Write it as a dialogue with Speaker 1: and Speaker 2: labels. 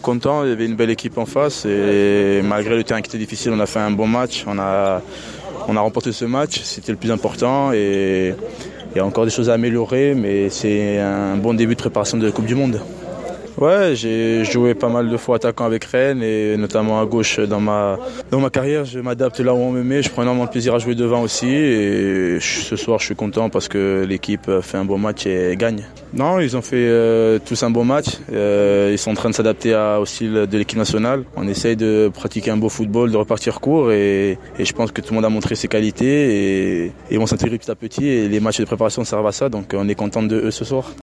Speaker 1: content, il y avait une belle équipe en face et malgré le terrain qui était difficile, on a fait un bon match. On a remporté ce match, c'était le plus important et il y a encore des choses à améliorer, mais c'est un bon début de préparation de la Coupe du Monde. Ouais, j'ai joué pas mal de fois attaquant avec Rennes et notamment à gauche dans ma carrière. Je m'adapte là où on me met, je prends énormément de plaisir à jouer devant aussi et ce soir je suis content parce que l'équipe fait un bon match et gagne. Non, ils ont fait tous un bon match, ils sont en train de s'adapter au style de l'équipe nationale. On essaye de pratiquer un beau football, de repartir court et je pense que tout le monde a montré ses qualités et ils vont s'intégrer petit à petit et les matchs de préparation servent à ça, donc on est content de eux ce soir.